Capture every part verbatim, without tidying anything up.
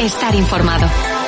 estar informado.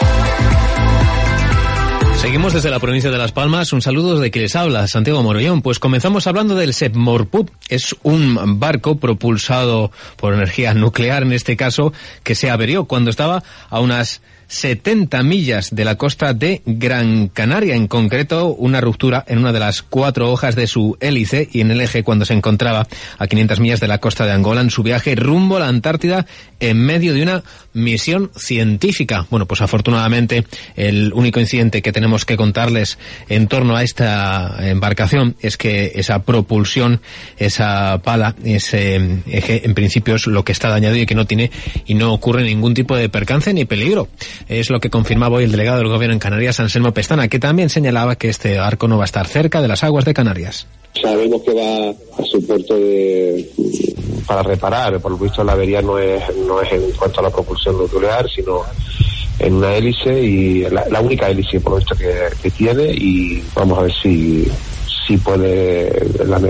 Seguimos desde la provincia de Las Palmas. Un saludo de quien les habla, Santiago Morollón. Pues comenzamos hablando del Sepmorput. Es un barco propulsado por energía nuclear, en este caso, que se averió cuando estaba a unas setenta millas de la costa de Gran Canaria, en concreto una ruptura en una de las cuatro hojas de su hélice y en el eje cuando se encontraba a quinientas millas de la costa de Angola en su viaje rumbo a la Antártida en medio de una misión científica. Bueno, pues afortunadamente el único incidente que tenemos que contarles en torno a esta embarcación es que esa propulsión, esa pala, ese eje en principio es lo que está dañado y que no tiene y no ocurre ningún tipo de percance ni peligro. Es lo que confirmaba hoy el delegado del Gobierno en Canarias, Anselmo Pestana, que también señalaba que este barco no va a estar cerca de las aguas de Canarias. Sabemos que va a su puerto de, para reparar. Por lo visto la avería no es, no es en cuanto a la propulsión nuclear, sino en una hélice, y la, la única hélice por lo visto que, que tiene, y vamos a ver si, si puede, en la,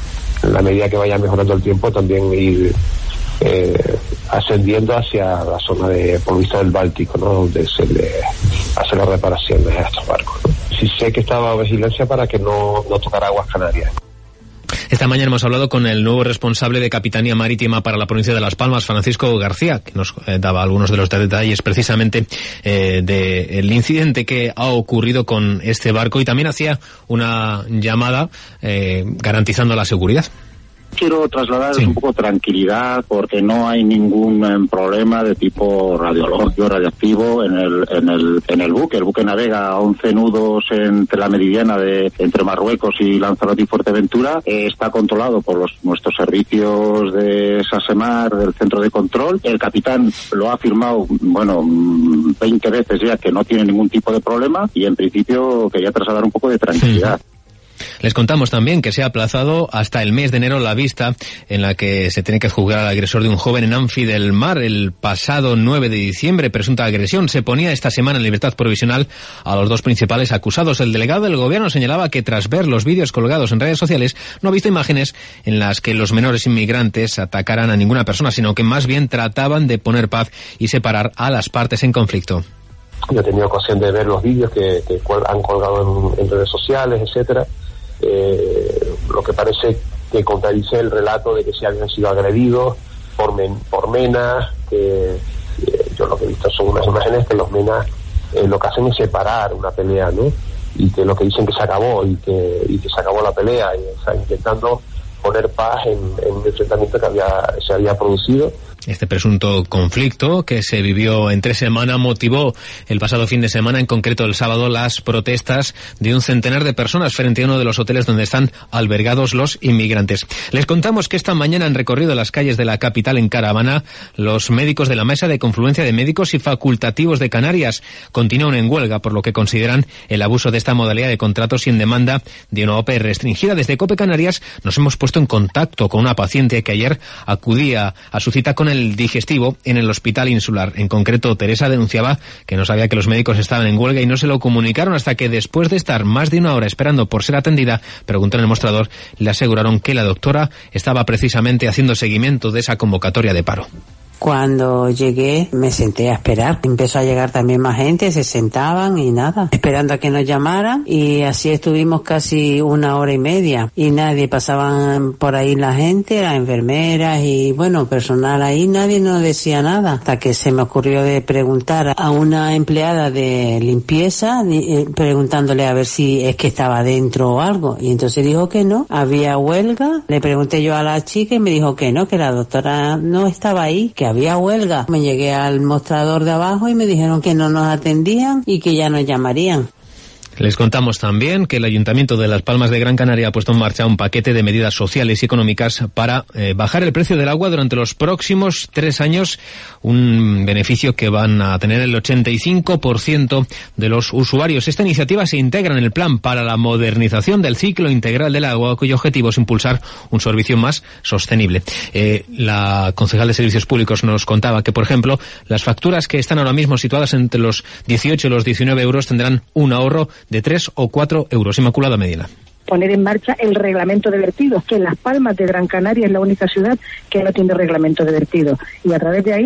en la medida que vaya mejorando el tiempo, también ir Eh, ascendiendo hacia la zona de, por vista del Báltico, ¿no?, donde se le hace las reparaciones a estos barcos, ¿no? Sí sé que estaba a vigilancia para que no, no tocara aguas canarias. Esta mañana hemos hablado con el nuevo responsable de Capitanía Marítima para la provincia de Las Palmas, Francisco García, que nos eh, daba algunos de los detalles precisamente eh, del incidente que ha ocurrido con este barco, y también hacía una llamada eh, garantizando la seguridad. Quiero trasladar sí. un poco tranquilidad, porque no hay ningún eh, problema de tipo radiológico, radioactivo en el en el en el buque. El buque navega a once nudos entre la meridiana de entre Marruecos y Lanzarote y Fuerteventura. Eh, está controlado por los nuestros servicios de SASEMAR, del centro de control. El capitán lo ha afirmado, bueno, veinte veces ya, que no tiene ningún tipo de problema, y en principio quería trasladar un poco de tranquilidad. Sí. Les contamos también que se ha aplazado hasta el mes de enero la vista en la que se tiene que juzgar al agresor de un joven en Anfi del Mar el pasado nueve de diciembre. Presunta agresión. Se ponía esta semana en libertad provisional a los dos principales acusados. El delegado del Gobierno señalaba que tras ver los vídeos colgados en redes sociales no ha visto imágenes en las que los menores inmigrantes atacaran a ninguna persona, sino que más bien trataban de poner paz y separar a las partes en conflicto. Yo he tenido ocasión de ver los vídeos que, que han colgado en, en redes sociales, etcétera. Eh, lo que parece que contradice el relato de que se habían sido agredidos por, men, por menas, que eh, yo lo que he visto son unas imágenes que los menas eh, lo que hacen es separar una pelea, ¿no? Y que lo que dicen que se acabó y que, y que se acabó la pelea, y está intentando poner paz en, en un enfrentamiento que había, se había producido. Este presunto conflicto que se vivió entre semana motivó el pasado fin de semana, en concreto el sábado, las protestas de un centenar de personas frente a uno de los hoteles donde están albergados los inmigrantes. Les contamos que esta mañana han recorrido las calles de la capital en caravana los médicos de la Mesa de Confluencia de Médicos y Facultativos de Canarias. Continúan en huelga por lo que consideran el abuso de esta modalidad de contrato sin demanda de una O P E restringida. Desde COPE Canarias nos hemos puesto en contacto con una paciente que ayer acudía a su cita con el digestivo en el Hospital Insular. En concreto, Teresa denunciaba que no sabía que los médicos estaban en huelga y no se lo comunicaron hasta que, después de estar más de una hora esperando por ser atendida, preguntó en el mostrador, le aseguraron que la doctora estaba precisamente haciendo seguimiento de esa convocatoria de paro. Cuando llegué me senté a esperar. Empezó a llegar también más gente, se sentaban y nada, esperando a que nos llamaran, y así estuvimos casi una hora y media y nadie, pasaban por ahí la gente, las enfermeras y bueno, personal ahí, nadie nos decía nada, hasta que se me ocurrió de preguntar a una empleada de limpieza, eh, preguntándole a ver si es que estaba dentro o algo, y entonces dijo que no, había huelga. Le pregunté yo a la chica y me dijo que no, que la doctora no estaba ahí, que había huelga. Me llegué al mostrador de abajo y me dijeron que no nos atendían y que ya nos llamarían. Les contamos también que el Ayuntamiento de Las Palmas de Gran Canaria ha puesto en marcha un paquete de medidas sociales y económicas para eh, bajar el precio del agua durante los próximos tres años, un beneficio que van a tener el ochenta y cinco por ciento de los usuarios. Esta iniciativa se integra en el plan para la modernización del ciclo integral del agua, cuyo objetivo es impulsar un servicio más sostenible. Eh, la concejal de Servicios Públicos nos contaba que, por ejemplo, las facturas que están ahora mismo situadas entre los dieciocho y los diecinueve euros tendrán un ahorro de tres o cuatro euros. Inmaculada Medina. Poner en marcha el reglamento de vertidos, que en Las Palmas de Gran Canaria es la única ciudad que no tiene reglamento de vertidos, y a través de ahí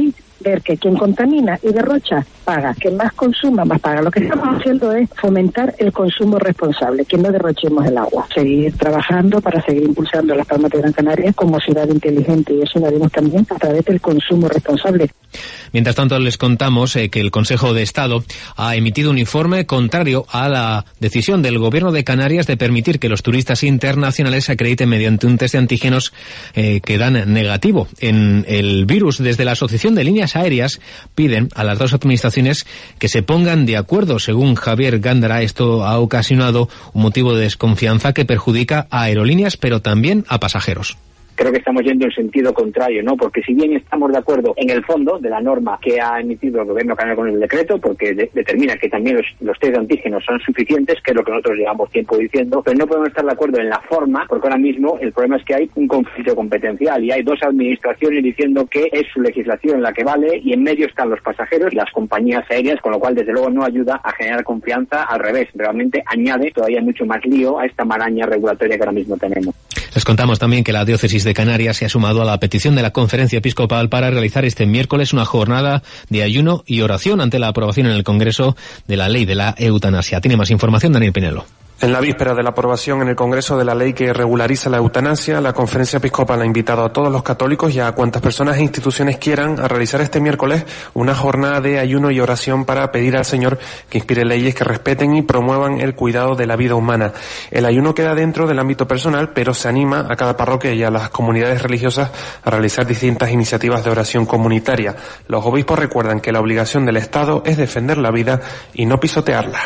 ver que quien contamina y derrocha paga, quien más consuma más paga. Lo que estamos haciendo es fomentar el consumo responsable, que no derrochemos el agua. Seguir trabajando para seguir impulsando las Palmas de Gran Canaria como ciudad inteligente, y eso lo haremos también a través del consumo responsable. Mientras tanto, les contamos eh, que el Consejo de Estado ha emitido un informe contrario a la decisión del Gobierno de Canarias de permitir que los turistas internacionales se acrediten mediante un test de antígenos eh, que dan negativo en el virus. Desde la Asociación de Líneas Aéreas piden a las dos administraciones que se pongan de acuerdo. Según Javier Gándara, esto ha ocasionado un motivo de desconfianza que perjudica a aerolíneas, pero también a pasajeros. Creo que estamos yendo en sentido contrario, ¿no? Porque si bien estamos de acuerdo en el fondo de la norma que ha emitido el Gobierno canario con el decreto, porque de- determina que también los, los test de antígenos son suficientes, que es lo que nosotros llevamos tiempo diciendo, pero no podemos estar de acuerdo en la forma, porque ahora mismo el problema es que hay un conflicto competencial y hay dos administraciones diciendo que es su legislación la que vale, y en medio están los pasajeros y las compañías aéreas, con lo cual desde luego no ayuda a generar confianza, al revés, realmente añade todavía mucho más lío a esta maraña regulatoria que ahora mismo tenemos. Les contamos también que la Diócesis de Canarias se ha sumado a la petición de la Conferencia Episcopal para realizar este miércoles una jornada de ayuno y oración ante la aprobación en el Congreso de la ley de la eutanasia. Tiene más información Daniel Pinelo. En la víspera de la aprobación en el Congreso de la ley que regulariza la eutanasia, la Conferencia Episcopal ha invitado a todos los católicos y a cuantas personas e instituciones quieran a realizar este miércoles una jornada de ayuno y oración para pedir al Señor que inspire leyes que respeten y promuevan el cuidado de la vida humana. El ayuno queda dentro del ámbito personal, pero se anima a cada parroquia y a las comunidades religiosas a realizar distintas iniciativas de oración comunitaria. Los obispos recuerdan que la obligación del Estado es defender la vida y no pisotearla.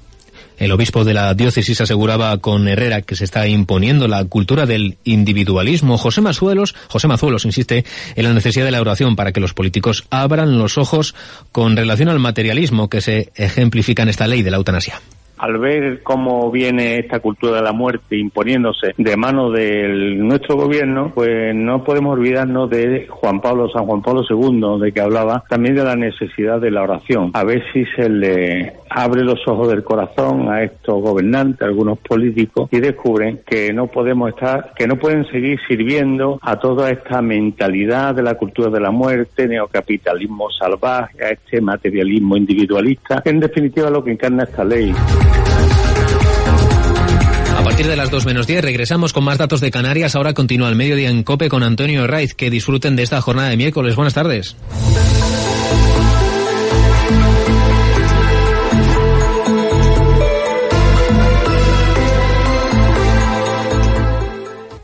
El obispo de la diócesis aseguraba con Herrera que se está imponiendo la cultura del individualismo. José Mazuelos, José Mazuelos insiste en la necesidad de la oración para que los políticos abran los ojos con relación al materialismo que se ejemplifica en esta ley de la eutanasia. Al ver cómo viene esta cultura de la muerte imponiéndose de mano de nuestro gobierno, pues no podemos olvidarnos de Juan Pablo, San Juan Pablo segundo, de que hablaba también de la necesidad de la oración. A ver si se le abre los ojos del corazón a estos gobernantes, a algunos políticos, y descubren que no podemos estar, que no pueden seguir sirviendo a toda esta mentalidad de la cultura de la muerte, neocapitalismo salvaje, a este materialismo individualista, en definitiva lo que encarna esta ley. A partir de las dos menos diez regresamos con más datos de Canarias. Ahora continúa el mediodía en COPE con Antonio Herraiz. Que disfruten de esta jornada de miércoles. Buenas tardes.